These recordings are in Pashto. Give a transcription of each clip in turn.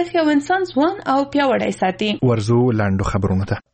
مګس یو انسان ځوان او پیاوړی ساتي. ورزو لاندو خبرونه ته.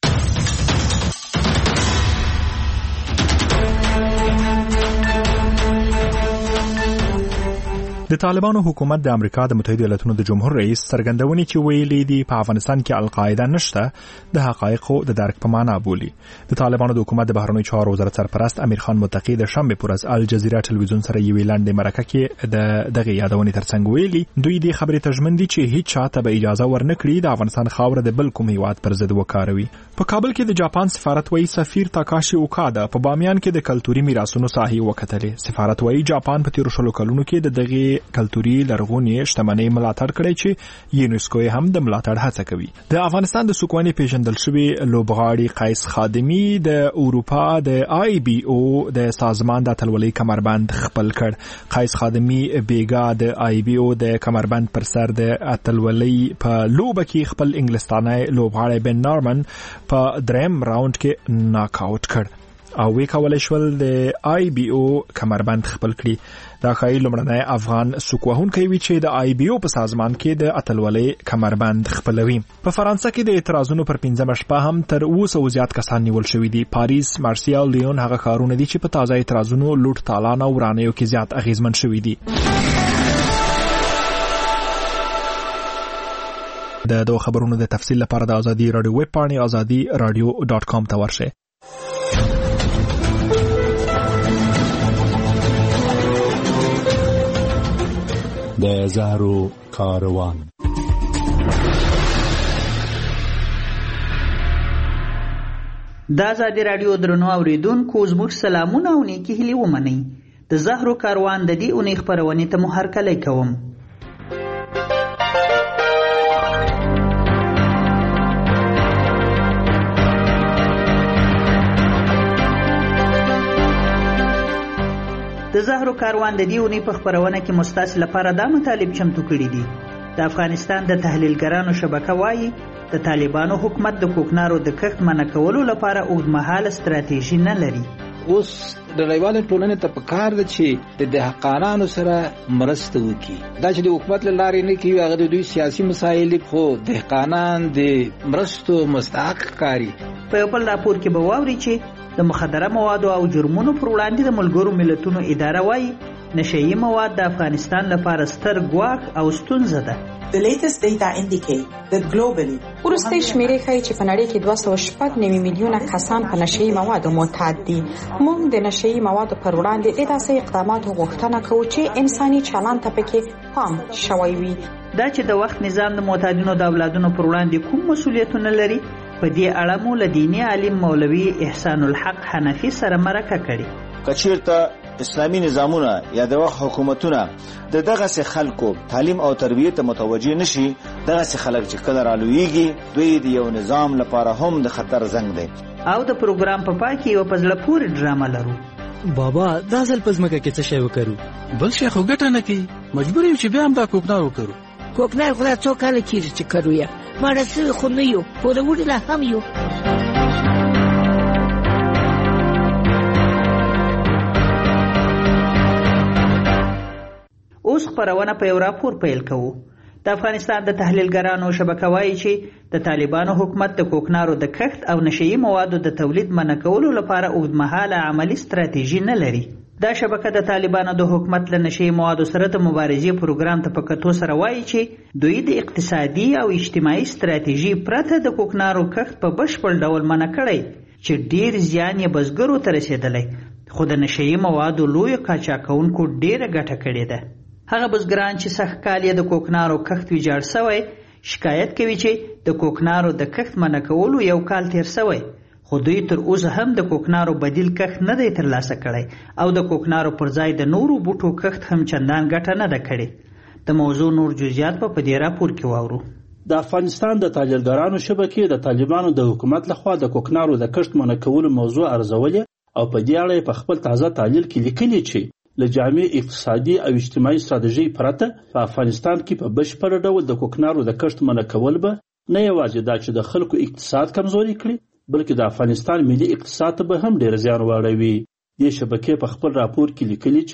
د طالبانو حکومت د امریکا د متحده ایالاتونو د جمهور رئیس څرګندونې چې ویلي دي په افغانستان کې القاعده نشته د حقایقو د درک په معنا بولي. د طالبانو د حکومت د بهرنیو چارو وزارت سرپرست امیر خان متقی د شنبه پر ورځ الجزیره ټلویزیون سره یوې لنډې مرکه کې دغه یادونې ترڅنګ ویلي دوی د خبرې ترجمن دي چې هیڅ چاته به اجازه ورنکړي د افغانستان خاوره د بل کوم هیواد پر ضد وکاروي. په کابل کې د جاپان سفارت وایي سفیر تاکاشي اوکادا په بامیان کې د کلتوري میراثونو ساحې وکتلې. سفارت وایي جاپان په تیر شلو کلونو کې د دغه کلتوري لرغونی شتمنۍ ملاتړ کړی چې یونسکو هم د ملاتړ هڅه کوي. د افغانستان د سوکواني پیژندل شوی لوبغاړي قیس خادمی د اروپا د IBO د سازمان د اتلولۍ کمربند خپل کړ. قیس خادمی بیګا د IBO د کمربند پر سر د اتلولۍ په لوبه کې خپل انګلستاني لوبغاړی بن نارمن په دریم راوند کې ناک آوټ کړ او وی کولای شول د IBO کمربند خپل کړي. دا ښایي لومړنی افغان سوکوهونکی وي چې د IBO په سازمان کې د اتلولۍ کمربند خپلوي. په فرانسه کې د اعتراضونو پر 15 شپه هم تر 200 زیات کسان نیول شوي دي. پاریس، مارسیا او لیون هغه ښارونه دي چې په تازه اعتراضونو لوټ تالان او ورانیو کې زیات اغیزمن شوي دي. د دوه خبرونو د تفصیل لپاره د ازادي رادیو ویب پاڼې azadi-radio.com ته ورشئ. د زهرو کاروان. د ازادي رادیو درنو اوریدونکو زموږ سلامونه او نیکی هیلې ومنئ. د زهرو کاروان د دې اونۍ خپرونې ته مو هرکلی کوم. د زهرو کاروان د دې اونۍ په خپرونه کې مستاسو لپاره دا مطالب چمتو کړي دي. د افغانستان د تحلیلګرانو شبکه وایي د طالبانو حکومت د کوکنارو د کښت منع کولو لپاره اوږدمهاله ستراتیژي نه لري. اوس د نړیوالې ټولنې ته پکار ده چې د دهقانانو سره مرسته وکړي. دا چې د حکومت له لارې نه کوي هغه د دوی سیاسي مسایل خو دهقانان د مرستو مستحق ښکاري. په یو بل راپور کې به واوري چې د مخدره موادو او جرمونو پر وړاندې د ملګرو ملتونو اداره وایي نشهیي مواد د افغانستان لپاره ستر ګواښ او ستونزه ده. The latest data indicate that globally ورسته شمیرې ښایي چې په نړۍ کې 209 میلیونه کسان په نشهیي موادو معتاد دي. موږ د نشهیي موادو پر وړاندې د داسې اقداماتو غوښتنه کوو چې انساني چلند ته پکې پام شوی وي. دا چې د وخت نظام د معتادینو د اولادونو پر وړاندې کوم مسؤلیتونه لري په دې اړه مو له دیني عالم مولوي احسان الحق حنفي سره مرکه کړې. کچیرته اسلامی نظامونه یا د وخت حکومتونه د دغه خلکو تعلیم او تربیت ته متوجه نشي، دغه خلک چې کله رالویږي دوی د یو نظام لپاره هم د خطر زنګ دی. او د پروګرام په پای کې یو په زړه پورې ډرامه لرو. بابا دا ځل په ځمکه کې څه شی وکړو؟ بل شی خو ګټه نه کوي، مجبور یو چې بیا هم دا کوکنار وکړو. کوکنار خو دا څو کاله کېږي چې کرو یا ماړه سوي خو نه یو، پوروړي لا هم یو. اوس خپرونه په یو راپور پیل کوو. د افغانستان د تحلیلګرانو شبکه وایي چې د طالبانو حکومت د کوکنارو د کښت او نشهیي موادو د تولید منع کولو لپاره اوږدمهاله عملي ستراتیژي نه لري. دا شبکه د طالبانو د حکومت له نشهیي موادو سره د مبارزې پروګرام ته په کتو سره وایي چې دوی د اقتصادي او اجتماعي ستراتیژي پرته د کوکنارو کښت په بشپړ ډول منع کړی چې ډیر زیان یې بزګرو ته رسېدلی، خو د نشهیي موادو لویو قاچاقونکو ډیره ګټه کړې ده. هغه بزګران چې سږ کال یې د کوکنارو کښت ویجاړ سوی شکایت کوي چې د کوکنارو د کښت منع کولو یو کال تیر سوی، خو دوی تر اوسه هم د کوکنارو بدیل کښت نه دی ترلاسه کړی او د کوکنارو پر ځای د نورو بوټو کښت هم چندان ګټه نه ده کړې. د موضوع نور جزئیات په دې راپور کې واورو. د افغانستان د تحلیلګرانو شبکې د طالبانو د حکومت لخوا د کوکنارو د کښت منع کولو موضوع ارزولې او په دې اړه په خپل تازه تحلیل کې لیکلي چې له جامع اقتصادي او اجتماعي ستراتیژۍ پرته په افغانستان کې په بشپړ ډول د کوکنارو د کښت منع کول به نه یوازې دا چې د خلکو اقتصاد کمزوري کړي بلکې د افغانستان ملي اقتصاد ته به هم ډېر زیان واړوي. دې شبکې په خپل راپور کې لیکلي چې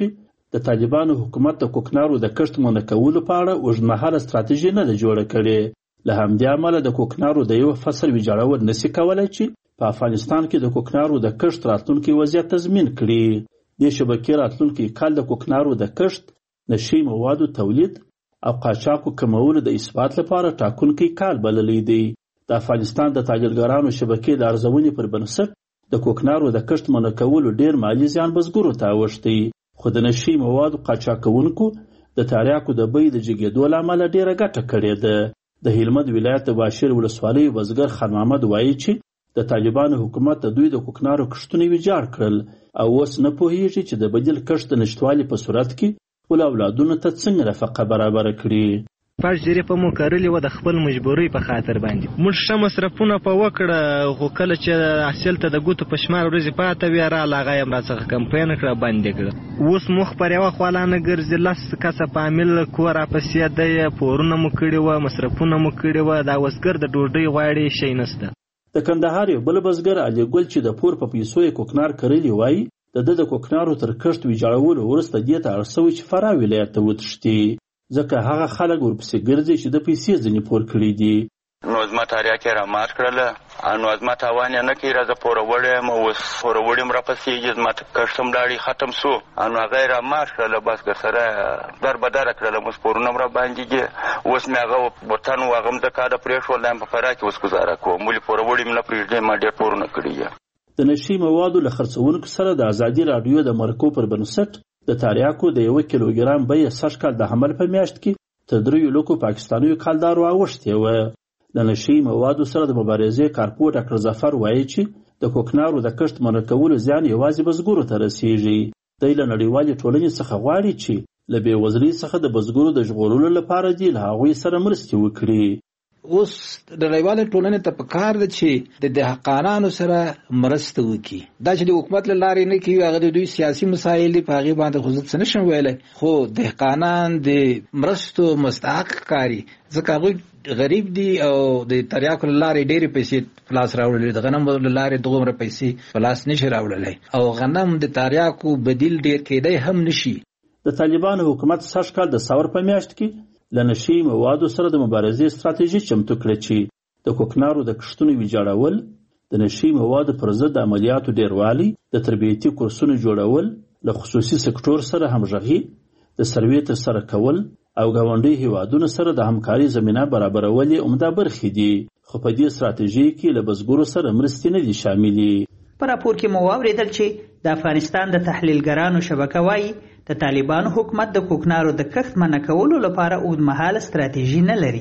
د طالبانو حکومت د کوکنارو د کښت منع کولو په اړه اوږدمهاله ستراتیژي نه ده جوړه کړې. له همدې امله د کوکنارو د یو فصل ویجاړول نشي کولی چې په افغانستان کې د کوکنارو د کښت راتلونکي وضعیت تضمین کړي. دې شبکې راتلونکي کال د کوکنارو د کښت، نشي موادو تولید او قاچاقو کمولو د اثبات لپاره ټاکونکی کال بللی دی. د افغانستان د تاجرګرانو شبکې د ارزونې پر بنسټ د کوکنارو د کښت منع کولو ډیر مالي زیان بزګرو ته اوښتی، خو د نشي موادو قاچاقونکو د تریاکو د بیې د جګېدو له امله ډیره ګټه کړې ده. د هلمند ولایت د باشیر ولسوالۍ بزګر خان محمد وایي چې د طالبانو حکومت د دوی د کوکنارو کښتونه ویجاړ کړل او اوس نه پوهیږي چې د بدیل کښت د نشتوالي په صورت کې خپل اولادونو ته څنګه نفقه برابره کړي. پاش ظریفه مو کرلې و د خپل مجبورۍ په خاطر باندې موږ ښه مصرفونه په وکړه، خو کله چې حاصل ته د ګوتو په شمار ورځې پاته وې راله هغه یې راڅخه کمپاین کړه، بندې کړه. اوس مخ پر یوه خوا لانه ګرځي، 10 کسه په عامل کور راپسې دی، پورونه مو کړي وه، مصرفونه مو کړي وه، دا وسګر د ډوډۍ غواړي شی نشته. د کندهار یو بل بزګر علي ګل چې د پور په پیسو یې کوکنار کرلی وایي د کوکنارو تر کښت ویجاړولو وروسته دې ته اړ سوی چې فراه ولایت ته وتښتي، ځکه هغه خلک ورپسې ګرځي چې د پیسې ځینې پور کړي دي. نو زما تاریاک یې رامات کړله، نو زما تاوان یې نه کوي، راځه پوروړی یم، اوس پوروړی م راپسېږي، زما کښت هم لاړې ختم سو، نو هغه یې رامات کړله، بس سره در بدره کړله، اوس پورونه م راباندې دي. اوس مې هغه وطن و هغه م د کاله پرېښول، یم په فراه کې اوس ګزاره کوم، ولې پوروړي م نه پرېږدي، ما ډېر پورونه کړي دي. د نشي موادو له خرڅونکو سره د ازادي راډیو د مرکو پر بنسټ د تریاکو د 1 کیلوګرام بیه سږ کال د حمل په میاشت کې تر 3 لکو پاکستانیو کالدارو اوښتې وه. د نشي موادو سره د مبارزې کارپو ډاکټر ظفر وایي چې د کوکنارو د کښت منع کولو زیان یوازې بزګرو ته رسیږي. دی له نړیوالې ټولنې څخه غواړي چې له بېوزلۍ څخه د بزګرو د ژغورلو لپاره دې له هغوی سره مرستې وکړي. اوس د نړیوالې ټولنې ته پکار ده چې د دهقانانو سره مرسته وکړي. دا چې د حکومت له لارې نه کوي، هغه د دوی سیاسي مسایل دي، په هغې باندې خو زه څه نشم ویلی، خو دهقانان د مرستو مستحق ښکاري، ځکه هغوی غریب دي او د تریاکو له لارې ډېرې پیسې په لاس راوړلې، د غنمو له لارې دومره پیسې په لاس نشي راوړلی، او غنم د تریاکو بدیل ډېر کېدی هم نشي. د طالبانو حکومت سږ کال د ساور په میاشت کې له نشي موادو سره د مبارزې ستراتیژي چمتو کړه چې د کوکنارو د کښتونو ویجاړول، د نشي موادو پر ضد د عملیاتو ډیروالی، د تربیتي کورسونو جوړول، له خصوصي سکتور سره همغږي، د سروې ترسره کول او ګاونډي هیوادونو سره د همکاري زمینه برابرول یې عمده برخې دي، خو په دې ستراتیژي کې له بزګرو سره مرستې نه دي شاملې. په راپور کې مو واورېدل چې د افغانستان د تحلیلګرانو شبکه وایي د طالبانو حکومت د کوکنارو د کښت منع کولو لپاره اوږدمهاله ستراتیژي نه لري.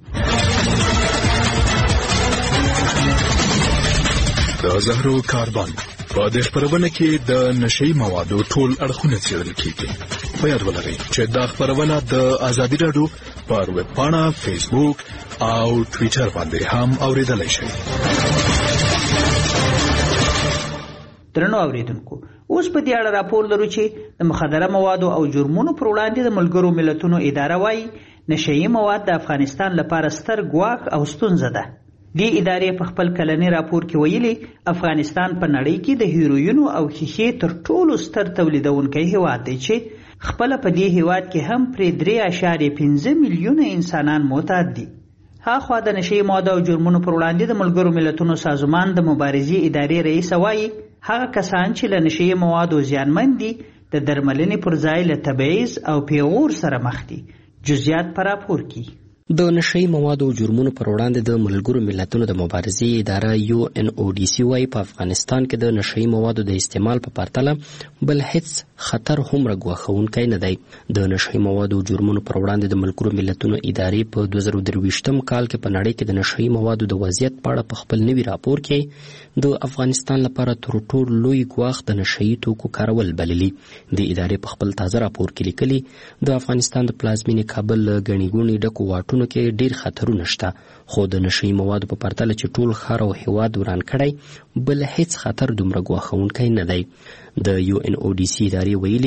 د زهرو کاربن په دې خپرونه کې د نشي موادو ټول اړخونه څېړل کیږي. په یاد ولرئ چې دا خپرونه د ازادي راډیو پر ویب پاڼه، فیسبوک او ټویټر باندې هم اوریدلای شئ. درنو اوریدونکو، اوس په دې اړه راپور لرو چې د مخدره موادو او جرمونو پر وړاندې د ملګرو ملتونو اداره وایي نشهیي مواد د افغانستان لپاره ستر ګواښ او ستونزه ده. دې ادارې په خپل کلني راپور کې ویلي افغانستان په نړۍ کې د هیروینو او ښیښې تر ټولو ستر تولیدونکی هیواد دی چې خپله په دې هیواد کې هم پرې 3.5 میلیونه انسانان معتاد دي. هاخوا د نشهیي موادو او جرمونو پر وړاندې د ملګرو ملتونو سازمان د مبارزې ادارې رئیس وایي هغه کسان چې له نشهیي موادو زیانمن دي د درملنې پر ځای له تبعیض او پیغور سره مخ دي. جزئیات په راپور کې. د نشهیي موادو او جرمونو پر وړاندې د ملګرو ملتونو د مبارزې اداره UNODC وايي په افغانستان کې د نشهیي موادو د استعمال په پرتله بل هیڅ خطر هومره ګواښونکی نه دی. د نشهیي موادو او جرمونو پر وړاندې د ملګرو ملتونو ادارې په 2023 کال کې په نړۍ کې د نشهیي موادو د وضعیت په اړه په خپل نوي راپور کې د افغانستان لپاره تر ټولو لوی ګواښ د نشهیي توکو کارول بللي. د ادارې په خپل تازه راپور کې لیکلي د افغانستان د پلازمینې کابل له ګڼې ګوڼې ډکو واټونو کې ډیر خطرونه شته، خو د نشهیي موادو په پرتله چې ټول ښار او هیواد وران کړی بل هیڅ خطر دومره ګواښونکی نه دی. د UNODC ادارې ویلي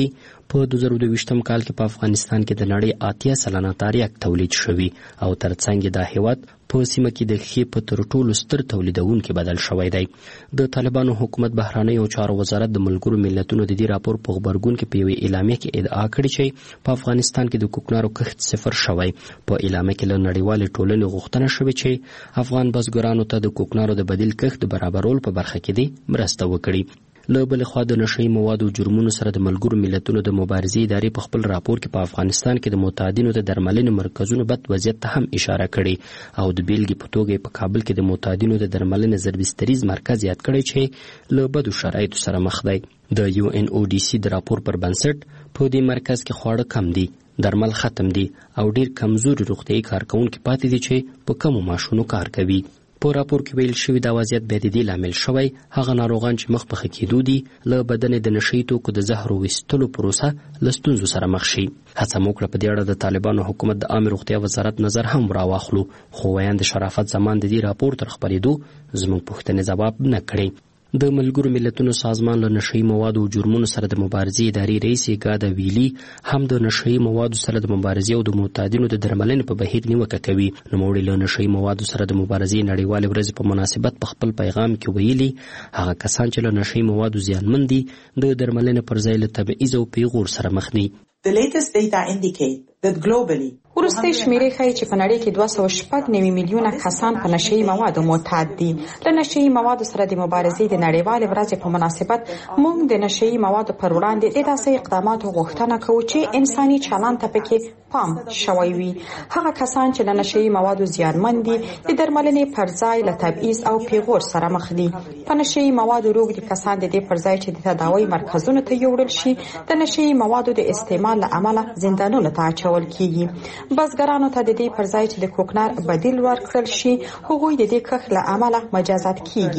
په 2022م کال کې په افغانستان کې د نړۍ 80 سلنه تریاک تولید شوی او ترڅنګ د هیواد په سیمه کې د ښې په تر ټولو ستر تولیدونکو بدل شوی دی. د طالبانو حکومت بهراني او چارو وزارت د ملګرو ملتونو د دې راپور په خبرګون کې په یوې اعلامیه کې ادعا کړې چې په افغانستان کې د کوکنارو کښت صفر شوی. په اعلامیه کې له نړیوالې ټولنې غوښتنه شوې چې افغان بزګرانو ته د کوکنارو د بدیل کښت برابرول په برخه کې دې مرسته وکړي. له بل خوا د نشئی موادو جرمونو سره د ملګرو ملتونو د مبارزې ادارې په خپل راپور کې په افغانستان کې د متعدینو د درملنې مرکزونو بد وضعیت ته هم اشاره کړې او د بیلګې په توګه په کابل کې د متعدینو د درملنې ضربستریز مرکز یاد کړی چې له بدو شرایطو سره مخ دی. د UNODC د راپور پر بنسټ په دې مرکز کې خواړه کم دي، درمل ختم دي او ډیر کمزوري روغتیايي کارکونکي پاتې دي چې په کمو معاشونو کار کوي. په راپور کې ویل شوی دا وضعیت بیا د دې لامل شوی هغه ناروغان چې مخ په کېدو دي له بدن د نشئی توکو د زهرو ویستلو پروسه له ستونزو سره مخ شي. هڅه مو کړه په دې اړه د طالبانو حکومت د عامه روغتیا وزارت نظر هم راواخلو، خو ویاند شرافت زمان د دې راپور تر خپرېدو زموږ پوښتنې ځواب نه کړې. د ملګرو ملتونو سازمان له نشئی موادو او جرمونو سره د مبارزې ادارې رئیس ګادا ویلی هم د نشئی موادو سره د مبارزې او د معتادینو د درملنې په بهیر نیوکه کوي. نوموړي له نشئی موادو سره د مبارزې نړیوالې ورځې په مناسبت په خپل پیغام کې ویلي هغه کسان چې له نشئی موادو زیانمن دي د درملنې پر ځای له تبعیض او پیغور سره مخ دي. The latest data indicate that globally وروستۍ شمیرې ښیي چې په نړۍ کې 296 میلیونه کسان په نشئی موادو معتاد دي. له نشئی موادو سره د مبارزې د نړیوالې ورځې په مناسبت موږ د نشئی موادو پر وړاندې د داسې اقداماتو غوښتنه کوو چې انساني چلند ته پکې پام شوی وي. هغه کسان چې له نشئی موادو زیانمن دي د درملنې پر ځای له تبعیض او پیغور سره مخ دي. په نشئی موادو روږدي کسان د دې پر ځای چې د تداوی مرکزونو ته یوړل شي د نشئی موادو د استعمال له امله زندانونو ته اچول کیږي. بزګرانو ته د دې پر ځای چې د کوکنار بدیل ورکړل شي هغوی د دې کښت له امله مجازات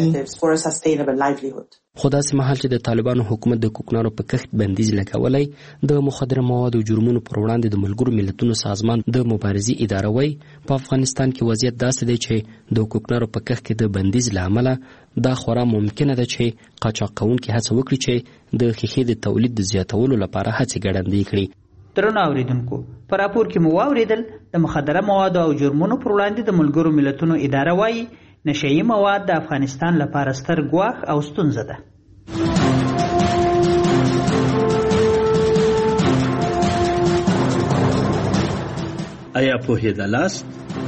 کیږي. خو داسې مهال چې د طالبانو حکومت د کوکنارو په کښت بندیز لګولی د مخدره موادو جرمونو پر وړاندې د ملګرو ملتونو سازمان د مبارزې اداره وایي په افغانستان کې وضعیت داسې دی چې د کوکنارو په کښت کې د بندیز له امله دا خورا ممکنه ده چې قاچاق کوونکي هڅه وکړي چې د ښیښې د تولید د زیاتولو لپاره هڅې ګړندۍ کړي. درنو اوریدونکو، په راپور کې مو واوریدل د مخدره موادو او جرمونو پر وړاندې د ملګرو ملتونو اداره وایي نشئی مواد د افغانستان لپاره ستر ګواښ او ستونزه ده. آیا پوهېدلاست؟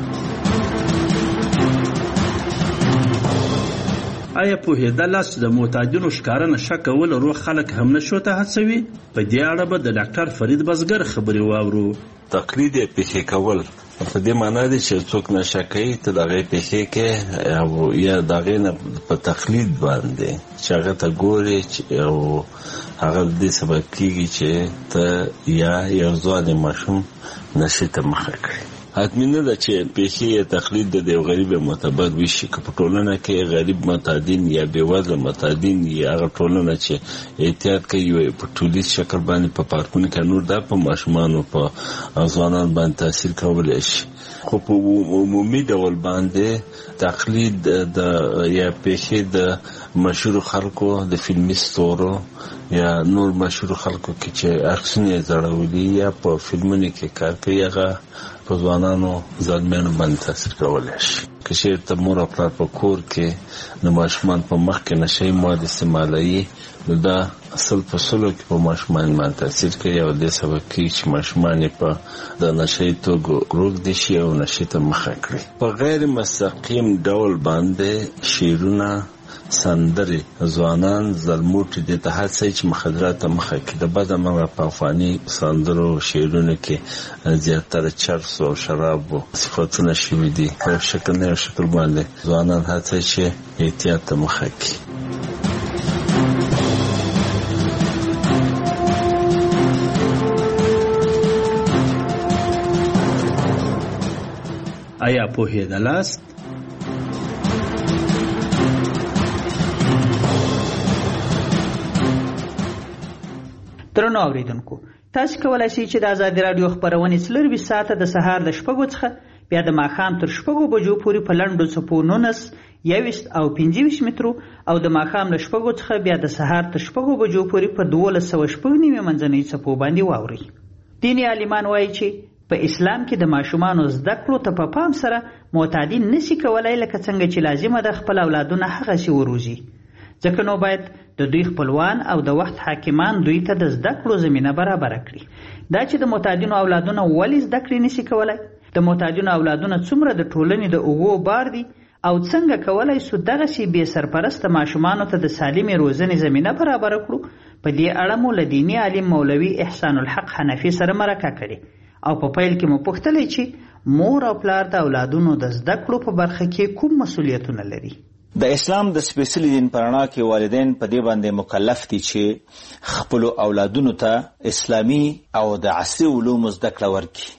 آیا پوهېدلاست د معتادینو ښکاره نشه کول روغ خلک هم نشو ته هڅوي؟ په دې اړه به د ډاکټر فرید بزګر خبرې واورو. تقلید یې پېښې کول په دې معنا دی چې څوک نشه کوي ته د هغې پېښې کې او یا د هغې نه په تقلید باندې چې هغه ته ګورې او هغه دې سبب کېږي چې ته یا یو ځوان ماشوم نشې ته مخه کړي. حتمی نه ده چې پیښې تقلید د یو غریب معتبر وشي که په ټولنه کې غریب معتادین یا بېوزله معتادین یا هغه ټولنه چې احتیاط کوي په ټولیز شکل باندې په پارکونو کې نور دا په ماشومانو په ځوانانو باندې تاثیر کولی شي. خو په عمومي ډول باندې تقلید د یا پیښې د مشهور خلکو د فلمي ستورو یا نور مشهور خلکو کې چې عکسونه یې ځړولي یا په فلمونو کې کار کوي هغه په ځوانانو ځوانانو باندې تاثیر کولی شي. که چېرته مور او پلار په کور کې د ماشومان په مخ کې نشهیي مواد استعمالوي نو دا اصل په سلو کې په ماشومان باندې تاثیر کوي او دې سبب کېږي چې ماشومان یې په د نشهیي توکو روږدي شي او نشې ته مخه کړي. په غیر مستقیم ډول باندې شعرونه سندرې ځوانان زلموټي دې ته هڅوي چې مخدرات ته مخه کړي. د بده مرغه په افغاني سندرو شعرونو کې زیاتره چرس او شراب صفتونه شوي دي. په شکل نه شکل باندې ځوانان هڅوي چې احتیاط ته مخه کړي. آیا پوهېدلاست؟ درنو اوریدونکو، تاسو کولای شئ چې د ازادي راډیو خبرونه 24 ساعته د سهار د 6 څخه بیا د ماښام تر 6 بجو پورې په لنډو څپو 19 21 او 25 مترو او د ماښام له 6 څخه بیا د سهار تر 6 بجو پورې په 1290 منځنۍ څپو باندې واوري. دیني عالمان وایي چې په اسلام کې د ماشومانو زده کړو ته په پام سره معتادین نشي کولای لکه څنګه چې لازمه ده خپل اولادونه هغسې وروزي، ځکه نو باید د دوی خپلوان او د وخت حاکمان دوی ته د زده کړو زمینه برابره کړي. دا چې د معتادینو اولادونه ولې زده کړې نشي کولای، د معتادینو اولادونه څومره د ټولنې د اوږو بار دي او څنګه کولای سو دغسې بې سرپرسته ماشومانو ته د سالمې روزنې زمینه برابره کړو، په دې اړه مو له دیني عالم مولوي احسان الحق حنفي سره مرکه کړې او په پیل کې مو پوښتلی چې مور او پلار د اولادونو د زده کړو په برخه کې کوم مسؤلیتونه لري. د اسلام د سپېڅلي دین په رڼا کې والدین په دې باندې مکلف دي چې خپلو اولادونو ته اسلامي او د عصري علومو زده کړه ورکړي.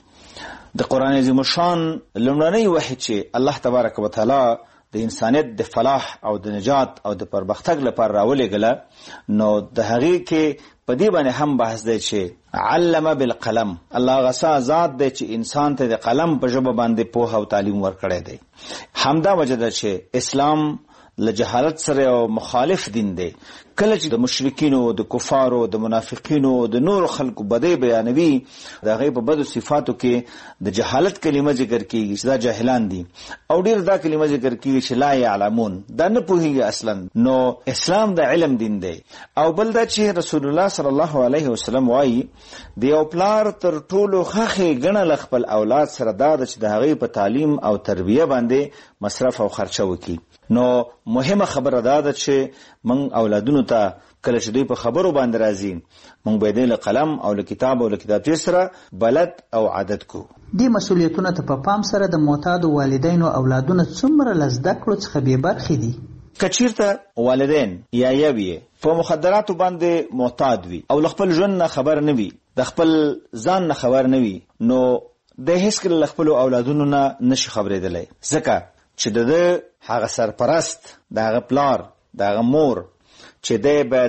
د قرآن عظیم الشان لومړنی وحی چې الله تبارک وتعالی د انسانیت د فلاح او د نجات او د پرمختګ لپاره راولېږله، نو د هغې کې په دې باندې هم بحث دی چې علم بالقلم، الله غسا ذات دی چې انسان ته د قلم په ژبه باندې پوهه او تعلیم ورکړی دی. همدا وجه ده چې اسلام له جهالت سره او مخالف دین دی. کله چې د مشرکینو، د کفارو، د منافقینو، د نور خلکو بدی بیانوي، د هغې په بدو صفاتو کې د جهالت کلمه ذکر کیږي چې دا جاهلان دي، او ډیر دا کلمه ذکر کیږي چې لا یعلمون، دا نه پوهیږي اصلا. نو اسلام د علم دین دی. او بل دا چې رسول الله صلی الله علیه وسلم وایي د یو پلار تر ټولو ښه ګڼل خپل اولاد سره دا ده چې د هغې په تعلیم او تربیه باندې مصرف او خرچه وکړي. نو مهمه خبره دا ده چې من اولادونو ته کله چې دوی په خبرو باندې راځي، موږ باید له قلم او له کتاب او له کتابچې سره بلد او عادت کو. دې مسؤلیتونه ته په پام سره د معتادو والدینو اولادونه څومره له زده کړو څخه بې برخې دي. که چیرته والدین یا یوی په مخدراتو باندې معتاد وي او له خپل ژوند نه خبر نه وي، د خپل ځان نه خبر نه وي، نو د هیڅکله له خپلو اولادونو نه نشي خبرېدلی، ځکه چې د هغه سرپرست، د هغه پلار، د هغه مور چې دی باید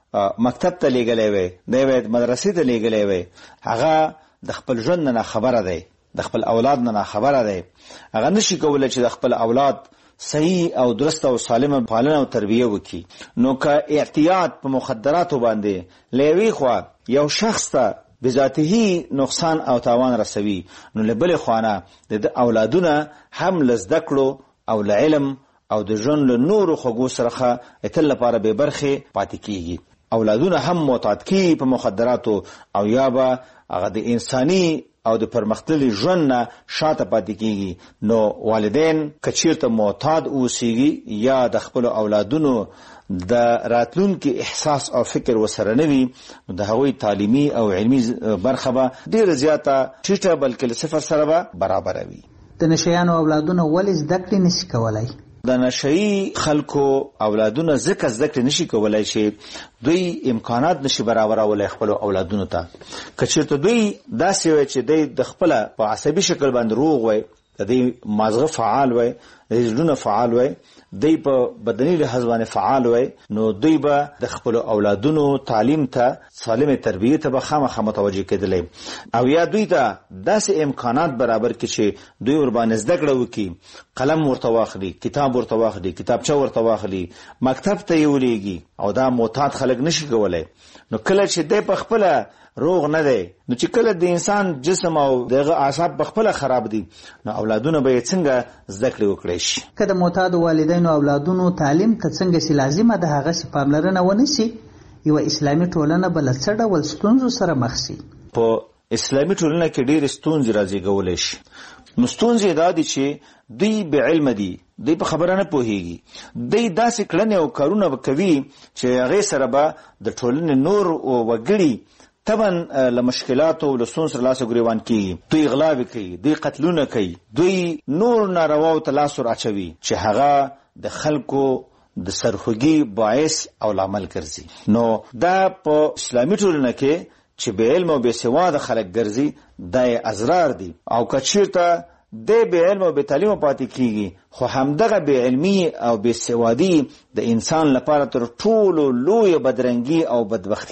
مکتب ته لیږلی وی، دی باید مدرسې ته لیږلی وی، هغه د خپل ژوند نه خبره دی، د خپل اولاد نه خبره دی. هغه نشي کولی چې د خپل اولاد صحیح او درست او سالمه پالنه او تربیه وکړي. نو که اعتیاد په مخدراتو باندې له یوې خوا یو شخص ته بذاته نقصان او تاوان رسوي، نو له بلې خوانه د اولادونه هم له زده کړو او له علم او د ژوند له نورو خوږو سره تل لپاره بې برخې پاتې کیږي. اولادونه هم معتاد کیږي په مخدراتو او یا به هغه د انساني او د پرمختللي ژوند نه شاته پاتې کیږي. نو والدین که چیرته معتاد اوسیږي یا د خپلو اولادونو د راتلونکي احساس او فکر وسره نه وي، نو د هغوی تعلیمي او علمي برخه به ډېره زیاته ټیټه بلکې له صفر سره به برابره وي. د نشیانو اولادونه ولې زده کړې نشي کولای؟ د نشئی خلکو اولادونه ځکه زده کړې نشي کولای چې دوی امکانات نشي برابرولی خپلو اولادونو ته. که چېرته دوی داسې وی چې دی د خپله په عصبي شکل باندې روغ وی، د دوی مازغه فعال وی، د زړونه فعال وی، دوی په بدني لحاظ باندې فعال وی، نو دوی به د خپلو اولادونو تعلیم ته، سالمې تربیې ته به خامخا متوجه کېدلی، او یا دوی ته داسې امکانات برابر کړي چې دوی ورباندې زده کړه وکړي، قلم ورته واخلي، کتاب ورته واخلي، کتابچه ورته واخلي، مکتب ته یې ولېږي. او دا معتاد خلک نشي کولی. نو کله چې دی په خپله روغ نه دی، نو چې کله د انسان جسم او دغه اعصاب په خپله خراب دي، نو اولادونه به یې څنګه زده کړې وکړی شي. که د معتادو والدینو اولادونو تعلیم ته څنګه چې لازمه ده هغسې پاملرنه ونه شي، یوه اسلامي ټولنه به له څه ډول ستونزو سره مخ شي؟ په اسلامي ټولنه کې ډېرې ستونزې رازېږولی شي. نو ستونزې دا دي چې دوی بې علمه دي، دوی په خبره نه پوهیږي، دوی داسې کړنې او کارونه به کوي چې هغې سره به د ټولنې نور وګړي طبعا له مشکلاتو او له ستونزو سره لاس ګریوان کیږي. دوی غلاوې کوي، دوی قتلونه کوي، دوی نور نارواو ته لاس ور اچوي چې هغه د خلکو د سرخوږي باعث او لامل ګرځي. نو دا په اسلامي ټولنه کې چې بې علم او بې سواده خلک ګرځي، دا یې ازرار دي. او که چېرته دی بې علم او بې تعلیمه پاتې کیږي، خو همدغه بې علمي او بې سوادي د انسان لپاره تر ټولو لویه بدرنګي او بدبختي ده.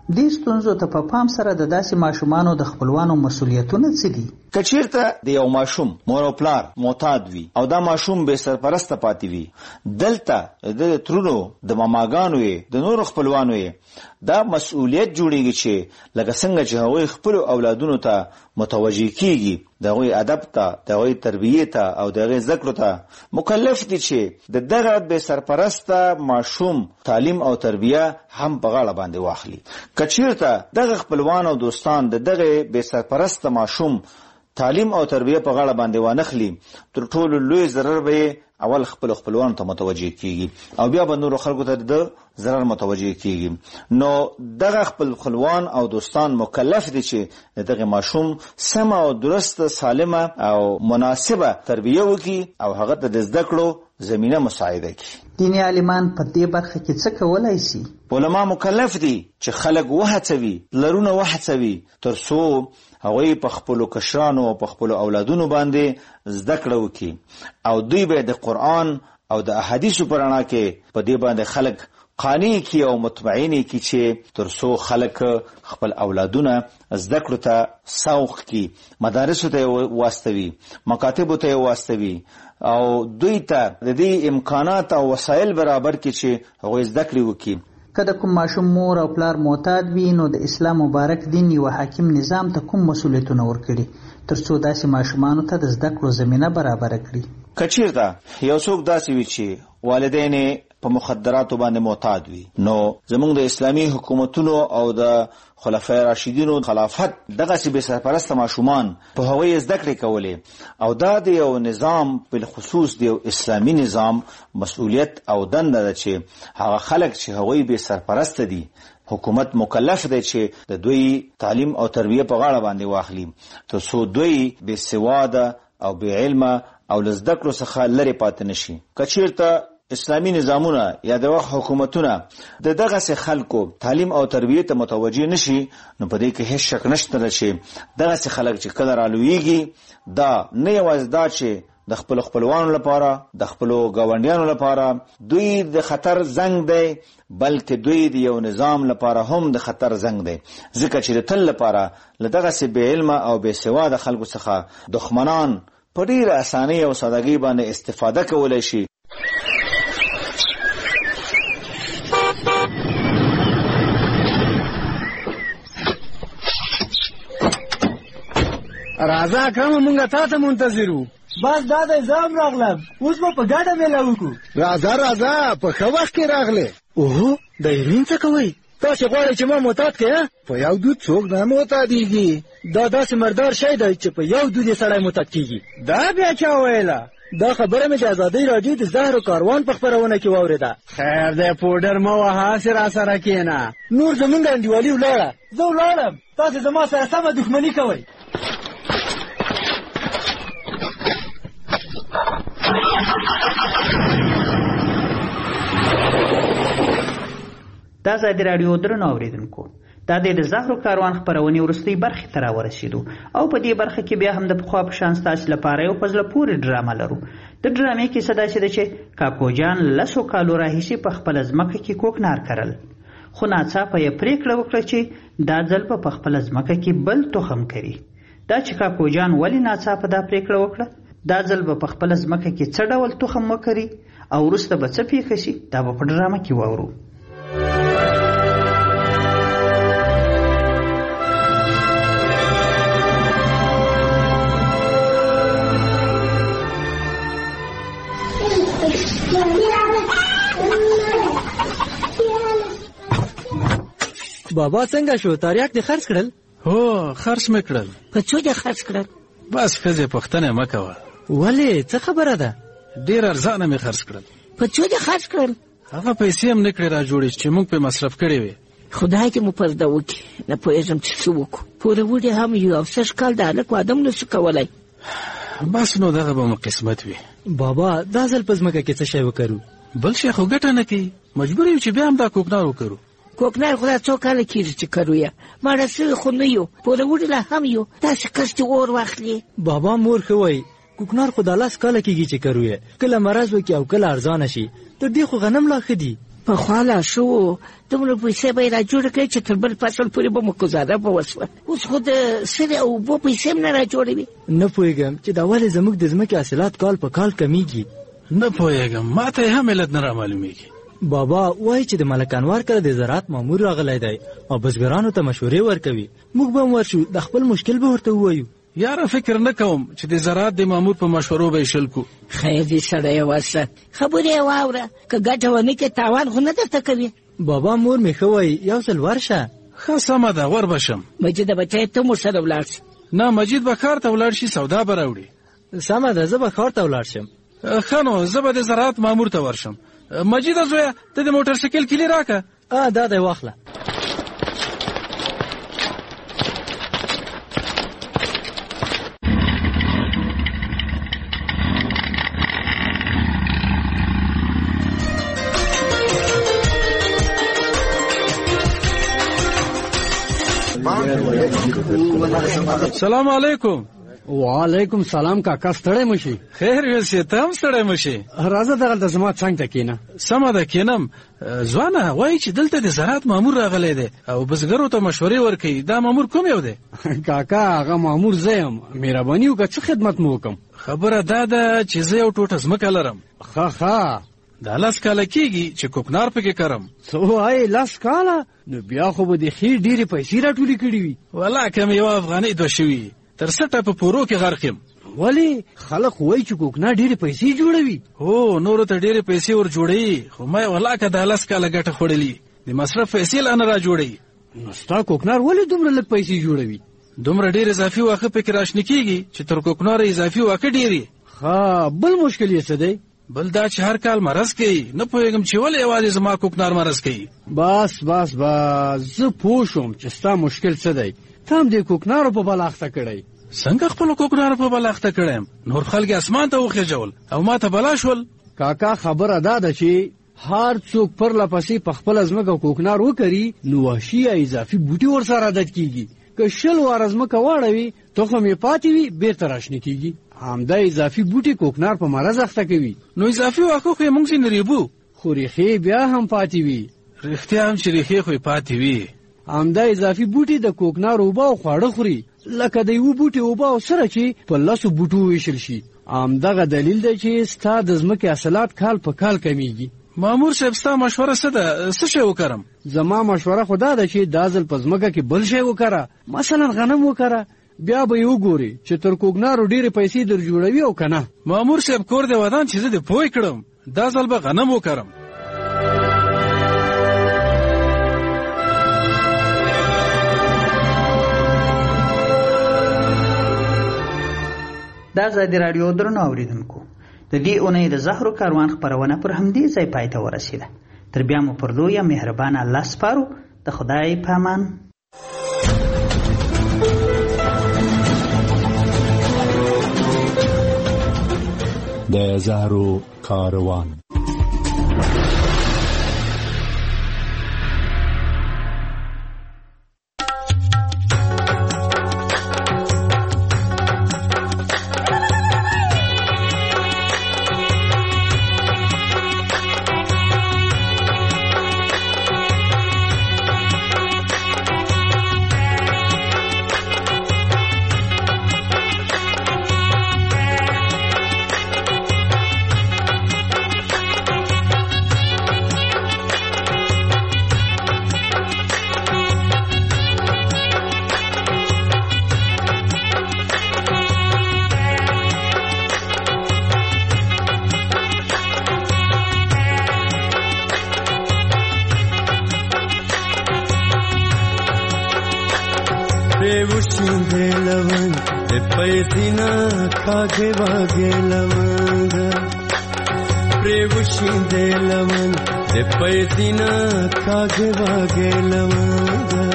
دې ستونزو ته په پام سره د داسې ماشومانو د خپلوانو مسؤلیتونه څه دي؟ که چیرته د یو ماشوم مور او پلار معتاد وي او دا ماشوم بې سرپرسته پاتې وي، دلته د ترونو د ماماګانو یې د نورو خپلوانو یې دا مسؤلیت جوړیږي چې لکه څنګه چې هغوی خپلو اولادونو ته متوجه کیږي، د هغوی ادب ته، د هغوی تربیې ته او د هغوی زده کړو ته مکلف دي چې د دغه بې سرپرسته ماشوم تعلیم او تربیه هم په غاړه باندې واخلي. که چیرته دغه خپلوان او دوستان د دغه بې سرپرسته ماشوم تعلیم او تربیه په غاړه باندې وانخلي، تر ټولو لوی ضرر به اول خپلوانو ته متوجه کیږي او بیا به نورو خلکو ته د ضرر متوجه کیږي. نو دغه خپلوان او دوستان مکلف دي چې دغه ماشوم سمه او درسته سالمه او مناسبه تربیه وکړي او هغه ته د زده کړو زمینه مساعده کړي. دیني عالمان په دې برخه کې څه کولای شي؟ علما مکلف دي چې خلک وهڅوي، لرونه وهڅوي تر څو هغوی په خپلو کشرانو او په خپلو اولادونو باندې زده کړه وکړي او دوی به د قرآن او د احادیثو په رڼا کې په دې باندې خلک قانع کړي او مطمئن کړي چې تر څو خلک خپل اولادونه زده کړو ته سوق کړي، مدارسو ته واستوي، مکاتبو ته واستوي او دوی ته د دې امکانات او وسایل برابر کړي چې هغوی زده کړې وکړي. که د کوم ماشوم مور او پلار معتاد وي نو د اسلام مبارک دین یو حاکم نظام ته کوم مسؤلیتونه ورکړي تر څو داسې ماشومانو ته د زده کړو زمینه برابره کړي؟ که چیرته یو څوک داسې وي چې والدین په مخدراتو باندې معتاد وي، نو زموږ د اسلامي حکومتونو او د خلفای راشدینو خلافت دغسې بې سرپرسته ماشومان په هغوی زده کړې کولې او دا د یو نظام بالخصوص د یو اسلامي نظام مسؤلیت او دنده ده چې هغه خلک چې هغوی بې سرپرسته دي حکومت مکلف دی چې د دوی تعلیم او تربیه په غاړه باندې واخلي تر څو دوی بې سواده او بې علمه او له زده کړو څخه لرې پاتې نشي. که چیرته اسلامی نظامونه یا د وخت حکومتونه د دغسې خلکو تعلیم او تربیه ته متوجه نشي، نو په دې کې هیڅ شک نشته چې دغسې خلک چې کله رالویږي دا نه یوازې دا چې د خپل خپلوانو لپاره د خپلو ګاونډیانو لپاره دوی د خطر زنګ دی، بلکې دوی د یو نظام لپاره هم د خطر زنګ دی، ځکه چې د تل لپاره له دغسې بې علمه او بې سواده خلکو څخه دښمنان په ډېره اسانۍ او سادګۍ باندې استفاده کولی شي. راځه اکرمه مونږ تا ته منتظر وو. بس دا دی زه هم راغلم، اوس به په ګډه میله وکړو. راځه په ښه وخت کې راغلې. اوهو د هیروین څه کوئ؟ تاسې غواړئ چې ما معتاد کړې؟ په یو دود څوک نه معتادېږي. دا داسې مردار شی دی چې په یو دود یې سړی معتاد کېږي. دا بیا چا ویله؟ دا خبره مې د ازادۍ راډیو د زهرو کاروان په خپرونه کې واورېده. خیر دی پوډر مه وهه، هسې راسره کښېنه. نور زمونږ انډیوالي ولاړه. زه ولاړم، تاسې زما سره سمه دښمني کوئ. دا ازادي راډیو درنو اوریدونکو، دا د زهرو کاروان خپرونې وروستۍ برخې ته راورسېدو او په دې برخه کې بیا هم د پخوا په شان ستاسې لپاره یو په زړه پورې ډرامه لرو. د ډرامې کیسه داسې ده چې کاکو جان 10 کالو راهیسې په خپله ځمکه کې کوکنار کرل، خو ناڅاپه یې پرېکړه وکړه چې دا ځل به په خپله ځمکه کې بل تخم کري. دا چې کاکو جان ولې ناڅاپه دا پرېکړه وکړه، دا ځل به په خپله ځمکه کې څه ډول تخم وکري او وروسته به څه پیښه شي، دا به په ډرامه کې واورو. بابا څنګه شو؟ تاریاک دې خرڅ کړل؟ هو خرڅ مې کړل. په څو دې خرڅ کړل؟ بس ښځې پوښتنه مه کوه. ولې څه خبره ده؟ ډېر ارزانه مې خرڅ کړل. په څو دې خرڅ کړل؟ هغه پیسې هم نه کړې را جوړې چې موږ پې مصرف کړې وې. خدای دې مو پرده وکړي، نه پوهېږم چې څه وکړو. پوروړي هم یو او 6 کال د هلک واده هم نشو کولی. بس نو دغه به مو قسمت وي. بابا دا ځل په ځمکه کې څه شی وکړو؟ بل شی خو ګټه نه کوي، مجبور یو چې بیا هم دا کوکنار وکړو. کوکنار خو دا څو کاله کېږي چې کرو یې، مړه سوي خو نه یو، پوروړي لا هم یو، داسې کس چې اور واخلي. بابا مور ښه وایي، کوکنار خو دا 10 کاله کېږي چې کرو یې، کله مرض وکړي او کله ارزانه شي، تر دې خو غنم لا ښه دي. پخوا لا شو دومره پیسې به یې را جوړه کړې چې تر بل فصل پورې به مو ګزاره به وسوه. اوس خو د سرې او اوبو پیسې هم نه را جوړوي. نه پوهېږم چې دا ولې زموږ د ځمکې حاصلات کال په کال کمیږي. نه پوهېږم، ما ته یې هم علت نه رامعلومېږي. بابا وایي چې د ملک انوار کله د زراعت مامور راغلی دی او بزګرانو ته مشورې ورکوي. موږ به هم ورشو، د خپل مشکل به ورته ووایو. یاره فکر نه کوم چې د زراعت د مامور په مشورو به یې شل کو. خیر دې سړی ورشه، خبرې یې واوره، که ګټه ونه کړې تاوان خو نه درته کوي. بابا مور مې ښه وایي یو ځل ورشه. ښه سمه ده، ور به شم. مجید بچی ته مور سره ولاړ شي. نه مجید به ښار ته ولاړ شي، سودا به راوړي. سمه ده، زه به ښار ته ولاړ شم. ښه نو زه به د زراعت مامور ته ورشم. مجیده زویه ته د موټر سایکل کیلي راکه. دا دی واخله. سلام علیکم. وعلیکم سلام کاکا، ستړی مشي؟ خیر ویسې، ته هم ستړی مشي. راځه دغلته زما څنګ ته کښېنه. سمه ده کښېنم. ځوانه وایي چې دلته د زراعت مامور راغلی دی او بزګرو ته مشورې ورکوي. دا مامور کوم یو دی؟ کاکا هغه مامور زه یم. مهرباني وکړه څه خدمت مو وکړم؟ خبره دا ده چې زه یو ټوټه ځمکه لرم. ښه دا 10 کاله کېږي چې کوکنار پکې کرم. څه وایې 10 کاله؟ نو بیا خو به د ښې ډېرې پیسې راټولې کړي وي. والله که مې 1 افغانۍ دوه شوي تر سټه په پورو کې غرق یم. ولې؟ خلک وایي چې کوکنار ډېرې پیسې جوړوي. هو نورو ته ډېرې پیسې ور جوړوي، خو ما یې والله که دا 10 کاله ګټه خوړلي د مصرف پیسې لا نه را جوړوي. نو ستا کوکنار ولې دومره لږ پیسې جوړوي؟ دومره ډېر اضافي واښه پکې راشنه کېږي چې تر کوکنار اضافي واښه ډېرې. ښه بل مشکل یې څه دی؟ بل دا چې هر کال مرض کوي. نه پوهېږم چې ولې یوازې زما کوکنار مرض کوي. بس زه پوه شوم چې ستا مشکل څه دی. ته هم د کوکنارو په بل اخته کړی. څنګه خپلو کوکنارو په بل اخته کړی یم؟ نور خلک اسمان ته وخېژول او ما ته بلا شول. کاکا خبره دا ده چې هر څوک پرله پسې په خپله ځمکه کوکنار وکري نو وحشي یا اضافي بوټي ورسره عادت کېږي. که 100 واره ځمکه واړوي تخم یې پاتې وي بیرته راشنه کېږي. همدا اضافي بوټي کوکنار په مرض اخته کوي. نو اضافي واښه خو یې موږ ځینې ریبو، خو ریښې بیا هم پاتې وي. رښتیا هم چې ریښې خو یې پاتې وي. همدا اضافي بوټي د کوکنار اوبه او خواړه خوري، لکه د یوه بوټي اوبه او سره چې په 10 بوټو ویشل شي. همدغه دلیل دی چې ستا د ځمکې حاصلات کال په کال کمیږي. مامور صاحب ستا مشوره څه ده؟ څه شی وکړم؟ زما مشوره خو دا ده چې دا ځل په ځمکه کې بل شی وکړه، مثلا غنم وکړه. بیا به یې وګوري چې تر کوکنارو ډېرې پیسې در جوړوي او که نه. مامور صاحب کور دې ودان چې زه دې پوه کړم. دا ځل به غنم وکړم. دا ازادي راډیو درنو اوریدونکو، د دې اونۍ د زهرو کاروان خپرونه پر همدې ځای پای ته ورسېده. تر بیا مو پر لویه مهربانه الله سپارو. د خدای په امان. د زهرو کاروان. Prevushinde lavan, te paidina kage vage lavanga. Prevushinde lavan, te paidina kage vage lavanga.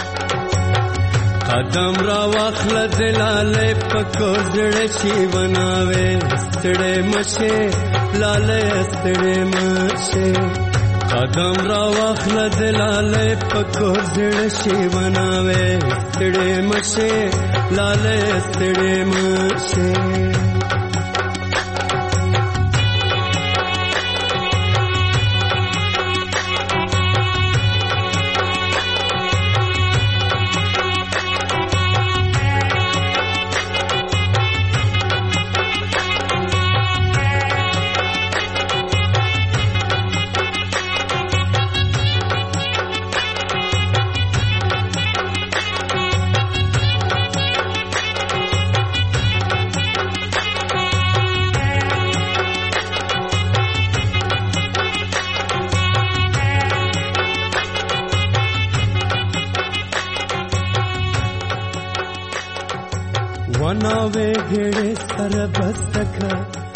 Qadam ra wakhla dilale pakor jade shi banave, stade mashe lale stade mashe. قدم را واخله دلاله پکور زړه شي بناوي ستړې مشه لاله ستړې مشه وې ګړې سره بستکه